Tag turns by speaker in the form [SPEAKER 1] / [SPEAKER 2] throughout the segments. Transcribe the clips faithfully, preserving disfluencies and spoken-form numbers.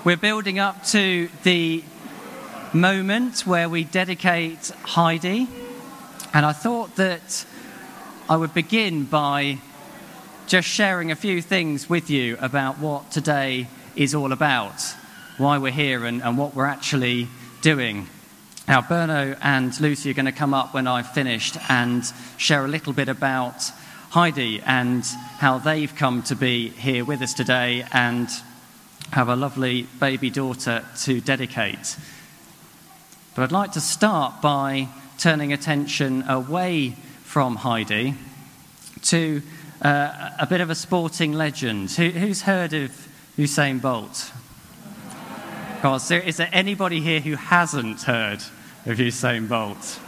[SPEAKER 1] We're building up to the moment where we dedicate Heidi, and I thought that I would begin by just sharing a few things with you about what today is all about, why we're here and, and what we're actually doing. Now, Berno and Lucy are going to come up when I've finished and share a little bit about Heidi and how they've come to be here with us today and have a lovely baby daughter to dedicate. But I'd like to start by turning attention away from Heidi to uh, a bit of a sporting legend. Who, who's heard of Usain Bolt? God, is there, is there anybody here who hasn't heard of Usain Bolt?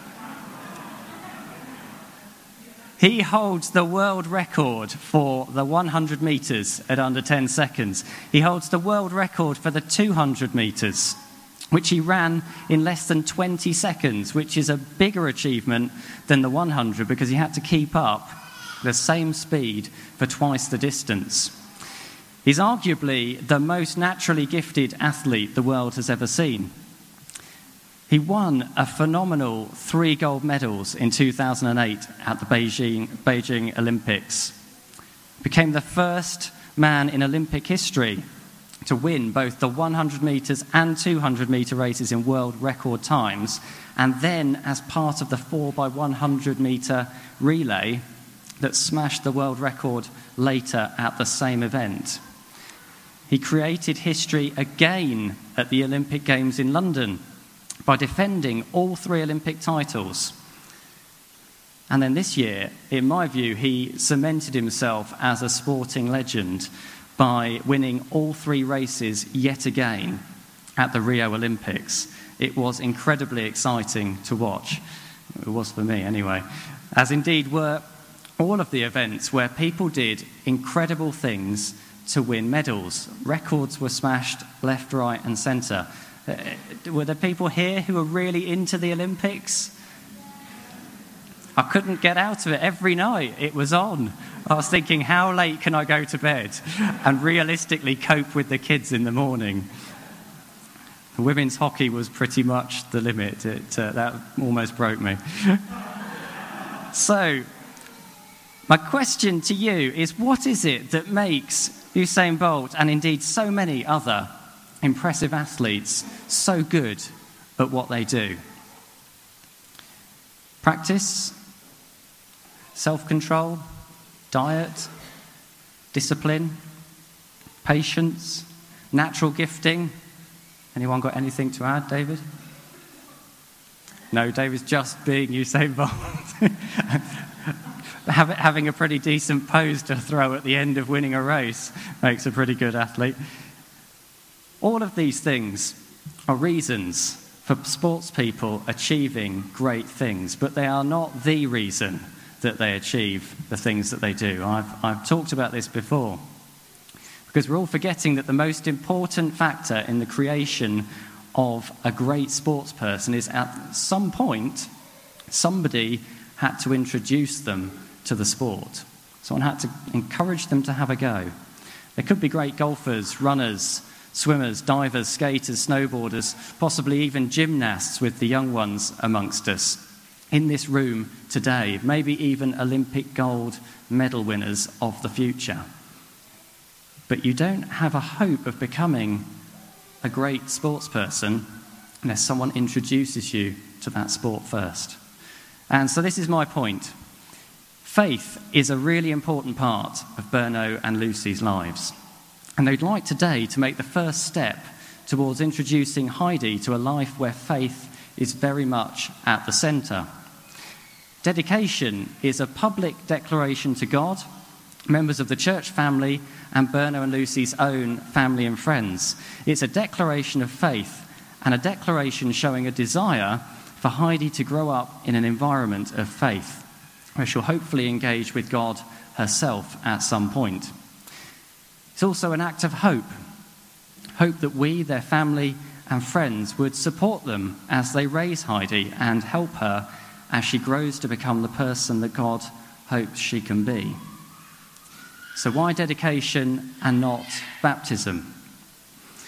[SPEAKER 1] He holds the world record for the one hundred metres at under ten seconds. He holds the world record for the two hundred metres, which he ran in less than twenty seconds, which is a bigger achievement than the one hundred because he had to keep up the same speed for twice the distance. He's arguably the most naturally gifted athlete the world has ever seen. He won a phenomenal three gold medals in two thousand eight at the Beijing, Beijing Olympics. Became the first man in Olympic history to win both the one hundred metres and two hundred metre races in world record times, and then as part of the four by one hundred metre relay that smashed the world record later at the same event. He created history again at the Olympic Games in London by defending all three Olympic titles. And then this year, in my view, he cemented himself as a sporting legend by winning all three races yet again at the Rio Olympics. It was incredibly exciting to watch. It was for me anyway. As indeed were all of the events where people did incredible things to win medals. Records were smashed left, right and centre. Uh, were there people here who were really into the Olympics? I couldn't get out of it. Every night it was on. I was thinking, how late can I go to bed and realistically cope with the kids in the morning? The women's hockey was pretty much the limit. It, uh, that almost broke me. So, my question to you is, what is it that makes Usain Bolt and indeed so many other impressive athletes so good at what they do? Practice, self-control, diet, discipline, patience, natural gifting. Anyone got anything to add, David? No, David's just being Usain Bolt. Having a pretty decent pose to throw at the end of winning a race makes a pretty good athlete. All of these things are reasons for sports people achieving great things, but they are not the reason that they achieve the things that they do. I've, I've talked about this before, because we're all forgetting that the most important factor in the creation of a great sports person is at some point somebody had to introduce them to the sport. Someone had to encourage them to have a go. There could be great golfers, runners, swimmers, divers, skaters, snowboarders, possibly even gymnasts with the young ones amongst us in this room today, maybe even Olympic gold medal winners of the future. But you don't have a hope of becoming a great sports person unless someone introduces you to that sport first. And so this is my point. Faith is a really important part of Berno and Lucy's lives. And they'd like today to make the first step towards introducing Heidi to a life where faith is very much at the centre. Dedication is a public declaration to God, members of the church family, and Berno and Lucy's own family and friends. It's a declaration of faith and a declaration showing a desire for Heidi to grow up in an environment of faith, where she'll hopefully engage with God herself at some point. It's also an act of hope. Hope that we, their family and friends, would support them as they raise Heidi and help her as she grows to become the person that God hopes she can be. So why dedication and not baptism?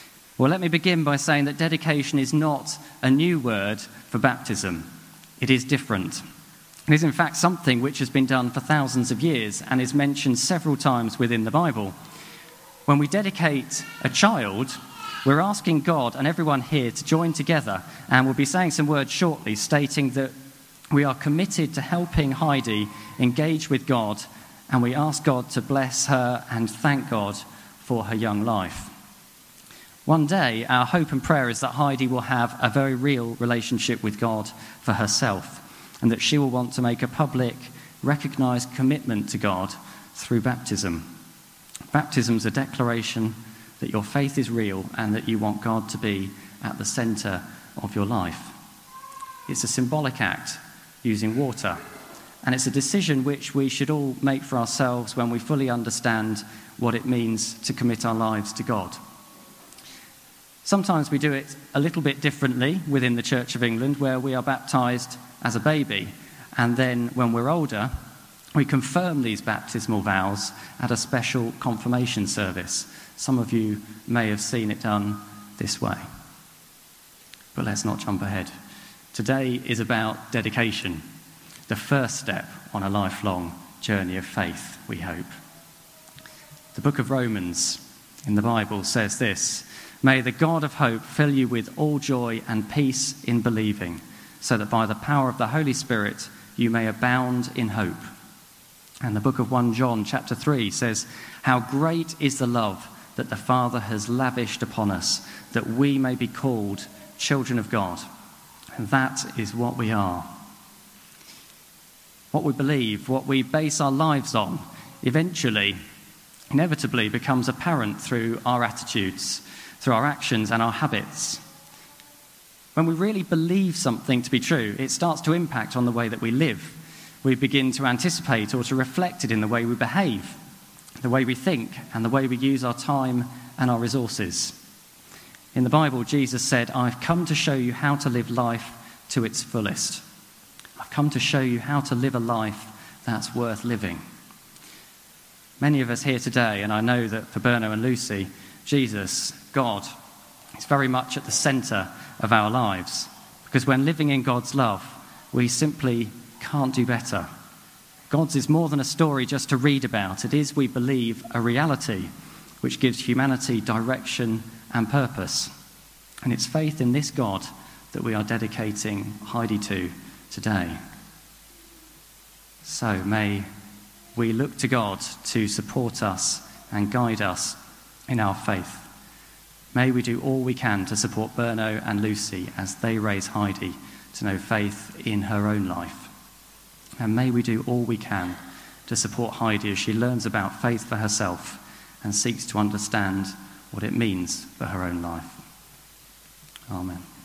[SPEAKER 1] Well, let me begin by saying that dedication is not a new word for baptism. It is different. It is in fact something which has been done for thousands of years and is mentioned several times within the Bible. When we dedicate a child, we're asking God and everyone here to join together, and we'll be saying some words shortly stating that we are committed to helping Heidi engage with God, and we ask God to bless her and thank God for her young life. One day, our hope and prayer is that Heidi will have a very real relationship with God for herself, and that she will want to make a public, recognised commitment to God through baptism. Baptism is a declaration that your faith is real and that you want God to be at the centre of your life. It's a symbolic act using water, and it's a decision which we should all make for ourselves when we fully understand what it means to commit our lives to God. Sometimes we do it a little bit differently within the Church of England, where we are baptised as a baby, and then when we're older, we confirm these baptismal vows at a special confirmation service. Some of you may have seen it done this way. But let's not jump ahead. Today is about dedication, the first step on a lifelong journey of faith, we hope. The book of Romans in the Bible says this: "May the God of hope fill you with all joy and peace in believing, so that by the power of the Holy Spirit you may abound in hope." And the book of First John chapter three says, "How great is the love that the Father has lavished upon us, that we may be called children of God." And that is what we are. What we believe, what we base our lives on, eventually, inevitably becomes apparent through our attitudes, through our actions and our habits. When we really believe something to be true, it starts to impact on the way that we live. We begin to anticipate or to reflect it in the way we behave, the way we think, and the way we use our time and our resources. In the Bible, Jesus said, "I've come to show you how to live life to its fullest. I've come to show you how to live a life that's worth living." Many of us here today, and I know that for Berno and Lucy, Jesus, God, is very much at the centre of our lives. Because when living in God's love, we simply can't do better. God's is more than a story just to read about. It is, we believe, a reality which gives humanity direction and purpose. And it's faith in this God that we are dedicating Heidi to today. So may we look to God to support us and guide us in our faith. May we do all we can to support Berno and Lucy as they raise Heidi to know faith in her own life. And may we do all we can to support Heidi as she learns about faith for herself and seeks to understand what it means for her own life. Amen.